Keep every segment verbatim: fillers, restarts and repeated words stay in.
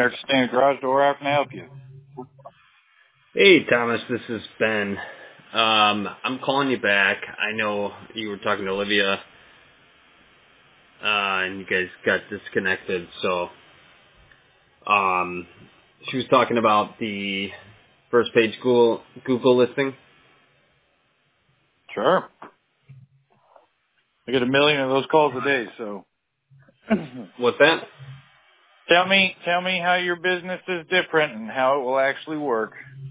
American Standard Garage Door. How can I help you? Hey, Thomas, this is Ben. Um, I'm calling you back. I know you were talking to Olivia, uh, and you guys got disconnected, so um, she was talking about the first page Google, Google listing. Sure. I get a million of those calls a day, so What's that? tell me, tell me how your business is different and how it will actually work.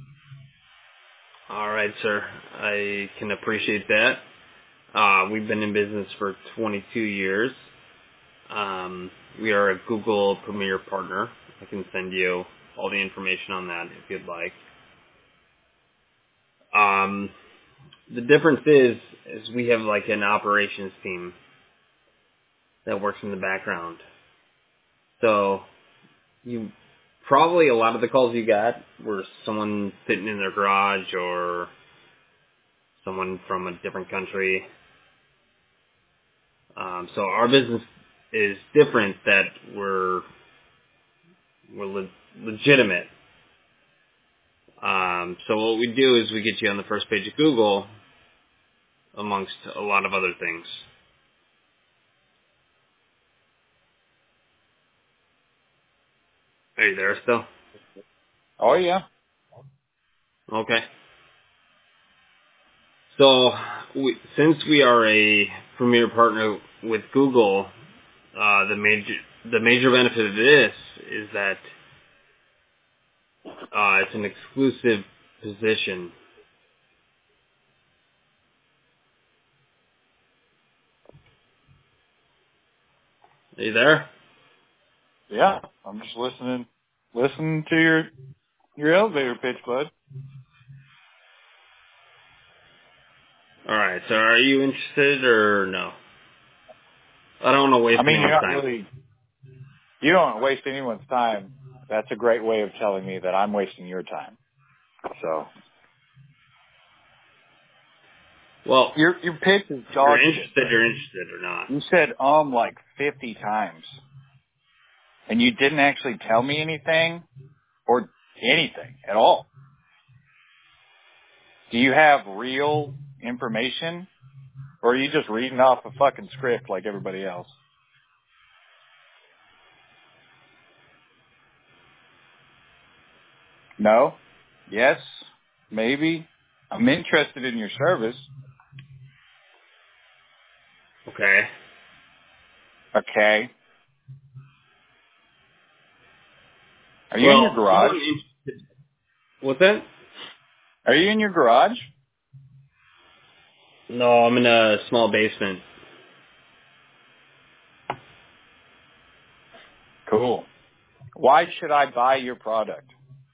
All right, sir. I can appreciate that. Uh, we've been in business for twenty-two years. Um, we are a Google Premier Partner. I can send you all the information on that if you'd like. Um, the difference is, is we have like an operations team that works in the background. So you probably a lot of the calls you got were someone sitting in their garage or someone from a different country. Um, so our business is different that we're we're le- legitimate. Um, so what we do is we get you on the first page of Google amongst a lot of other things. Are you there still? Oh yeah. Okay. So we, since we are a premier partner with Google, uh, the major the major benefit of this is that uh, it's an exclusive position. Are you there? Yeah. I'm just listening, listening to your your elevator pitch, bud. All right. So are you interested or no? I don't want to waste I mean, you're anyone's not time. really. You don't want to waste anyone's time. That's a great way of telling me that I'm wasting your time. So Well, your your pitch is if you're dog shit, interested, Ben. you're interested or not. You said um like fifty times, and you didn't actually tell me anything or anything at all. Do you have real information, or are you just reading off a fucking script like everybody else? No? Yes? Maybe? I'm interested in your service. Okay. Okay. Are you in your Well, garage? someone interested. What's that? Are you in your garage? No, I'm in a small basement. Cool. Why should I buy your product?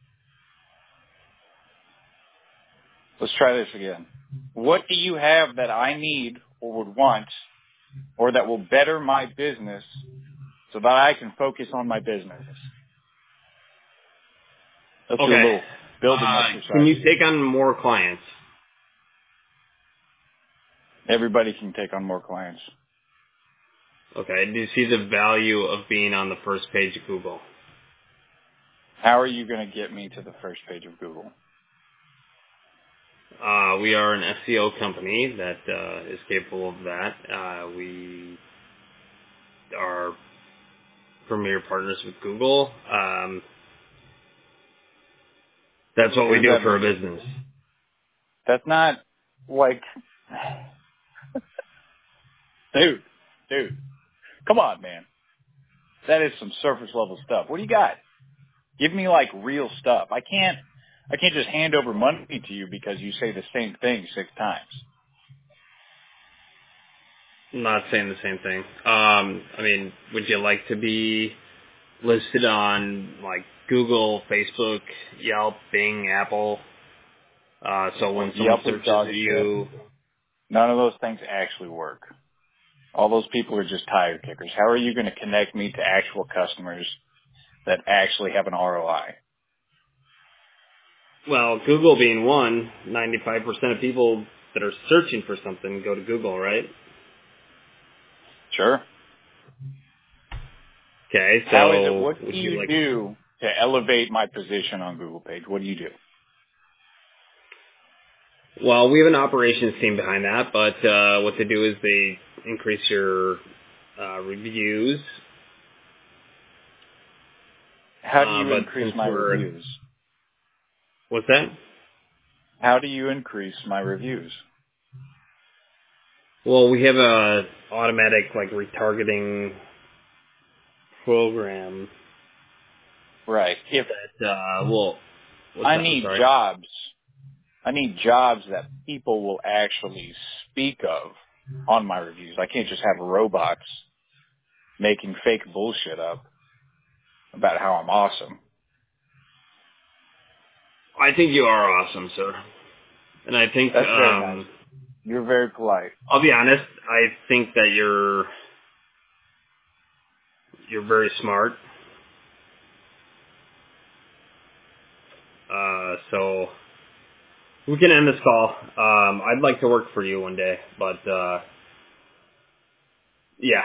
Let's try this again. What do you have that I need or would want or that will better my business so that I can focus on my business? Let's do a Okay. little building Uh, can exercise you here. take on more clients? Everybody can take on more clients. Okay. Do you see the value of being on the first page of Google? How are you going to get me to the first page of Google? Uh, we are an S E O company that uh, is capable of that. Uh, we are premier partners with Google. Um, that's what What we does do that for a mean? business. That's not like, dude, dude, come on, man. That is some surface level stuff. What do you got? Give me like real stuff. I can't, I can't just hand over money to you because you say the same thing six times. I'm not saying the same thing. Um, I mean, would you like to be listed on like Google, Facebook, Yelp, Bing, Apple? Uh, so when someone Yelp is searches dog shit. you, None of those things actually work. All those people are just tire kickers. How are you going to connect me to actual customers that actually have an R O I? well, Google being one, ninety-five percent of people that are searching for something go to Google, right? Sure. Okay, How is it? so What do would you you like, do to elevate my position on Google page, what do you do? Well, we have an operations team behind that, but uh, what they do is they increase your uh, reviews. How do Uh, you but increase since my we're- reviews? What's that? How do you increase my reviews? Well, we have a automatic like retargeting program Right. If that uh, will. What's I that? I'm need sorry. jobs, I need jobs that people will actually speak of on my reviews. I can't just have robots making fake bullshit up about how I'm awesome. I think you are awesome, sir. And I think That's very um, nice. You're very polite. I'll be honest. I think that you're you're very smart. Uh, so we can end this call. Um, I'd like to work for you one day, but uh, yeah.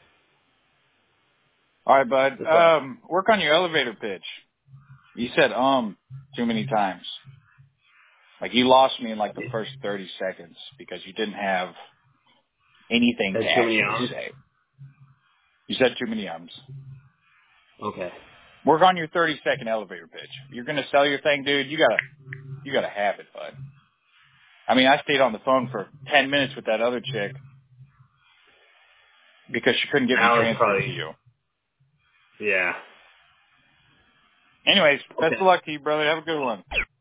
All right, bud. That's all. Um, work on your elevator pitch. You said um too many times. Like you lost me in like the first thirty seconds because you didn't have anything Had to too many actually ums? say. You said too many ums. Okay. Work on your thirty second elevator pitch. You're gonna sell your thing, dude. You gotta, you gotta have it, bud. I mean, I stayed on the phone for ten minutes with that other chick because she couldn't get me That was transferred to probably you. yeah. Anyways, best Okay. of luck to you, brother. Have a good one.